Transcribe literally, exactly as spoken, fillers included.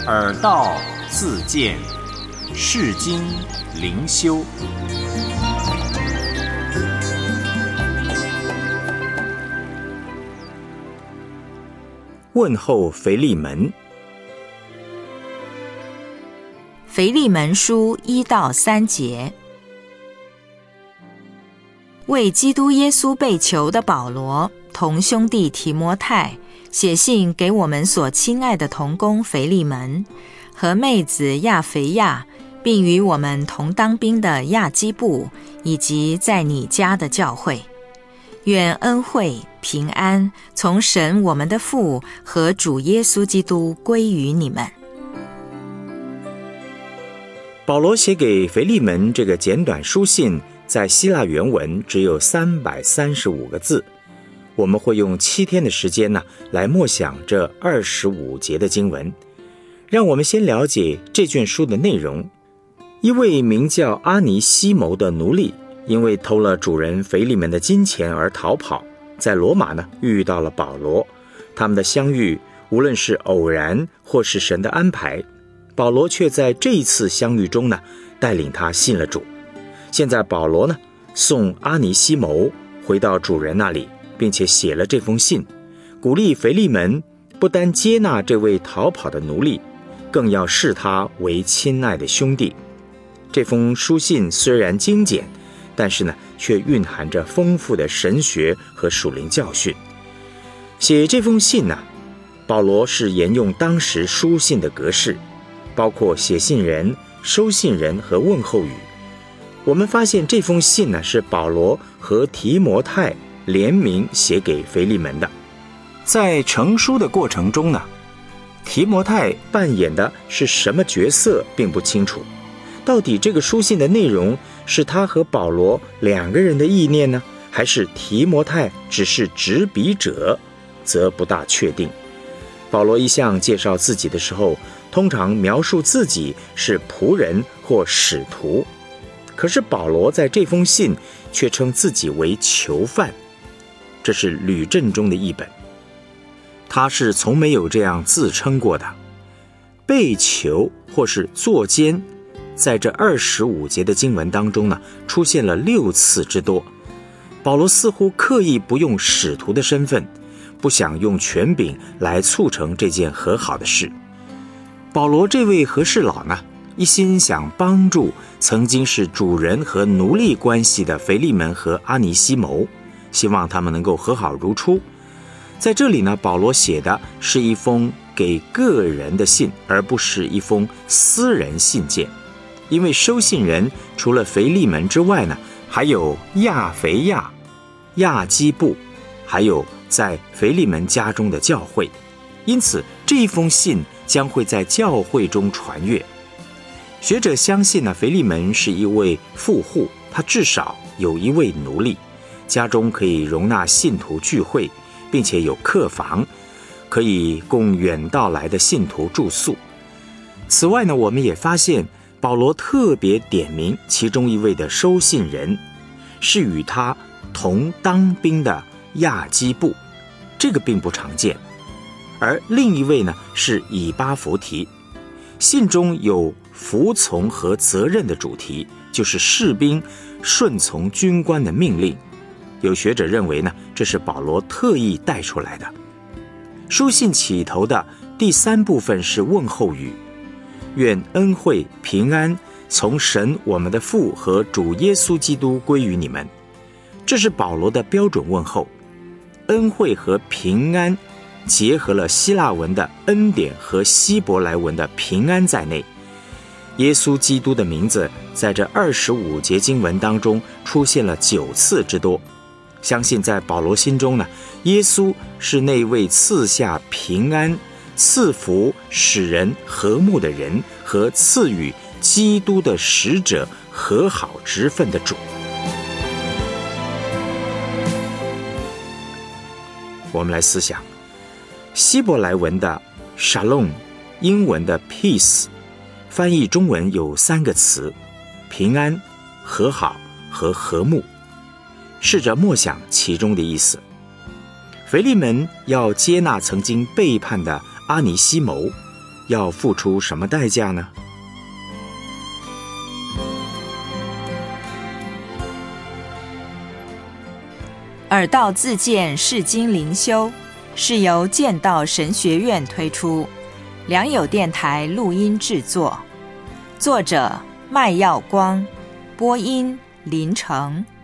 耳道自见，世经灵修。 问候腓利门。 腓利门书一到三节。为基督耶稣被囚的保罗，同兄弟提摩太，写信给我们所亲爱的同工腓利门和妹子亚腓亚，并与我们同当兵的亚基布，以及在你家的教会。愿恩惠平安从神我们的父和主耶稣基督归于你们。 保罗写给腓利门这个简短书信，在希腊原文只有三百三十五个字。我们会用七天的时间呢，来默想这二十五节的经文。让我们先了解这卷书的内容。一位名叫阿尼西谋的奴隶，因为偷了主人腓利门的金钱而逃跑，在罗马呢遇到了保罗。他们的相遇，无论是偶然或是神的安排，保罗却在这一次相遇中呢，带领他信了主。现在保罗呢，送阿尼西谋回到主人那里，并且写了这封信，鼓励腓利门不单接纳这位逃跑的奴隶，更要视他为亲爱的兄弟。这封书信虽然精简，但是呢，却蕴含着丰富的神学和属灵教训。写这封信呢，保罗是沿用当时书信的格式，包括写信人、收信人和问候语。我们发现这封信呢，是保罗和提摩太联名写给腓利门的。在成书的过程中呢，提摩太扮演的是什么角色并不清楚。到底这个书信的内容是他和保罗两个人的意念呢，还是提摩太只是执笔者，则不大确定。保罗一向介绍自己的时候，通常描述自己是仆人或使徒，可是保罗在这封信却称自己为囚犯，这是吕正中的译本。他是从没有这样自称过的。被囚或是作监，在这二十五节的经文当中呢，出现了六次之多。保罗似乎刻意不用使徒的身份，不想用权柄来促成这件和好的事。保罗这位和事佬呢，一心想帮助曾经是主人和奴隶关系的腓利门和阿尼西谋，希望他们能够和好如初。在这里呢，保罗写的是一封给个人的信，而不是一封私人信件。因为收信人除了腓利门之外呢，还有亚腓亚、亚基布，还有在腓利门家中的教会，因此这一封信将会在教会中传阅。学者相信呢，腓利门是一位富户，他至少有一位奴隶，家中可以容纳信徒聚会，并且有客房，可以供远道来的信徒住宿。此外呢，我们也发现保罗特别点名其中一位的收信人，是与他同当兵的亚基布，这个并不常见。而另一位呢，是以巴弗提。信中有服从和责任的主题，就是士兵顺从军官的命令。有学者认为呢，这是保罗特意带出来的。书信起头的第三部分是问候语，愿恩惠平安从神我们的父和主耶稣基督归于你们。这是保罗的标准问候。恩惠和平安结合了希腊文的恩典和希伯来文的平安在内。耶稣基督的名字在这二十五节经文当中出现了九次之多。相信在保罗心中呢，耶稣是那位赐下平安、赐福使人和睦的人，和赐予基督的使者和好职分的主。我们来思想希伯来文的 shalom， 英文的 peace， 翻译中文有三个词：平安、和好和和睦。试着默想其中的意思。腓利门要接纳曾经背叛的阿尼西谋， 要付出什么代价呢？ 耳道自荐释经灵修是由剑道神学院推出，良友电台录音制作，作者麦耀光，播音林成。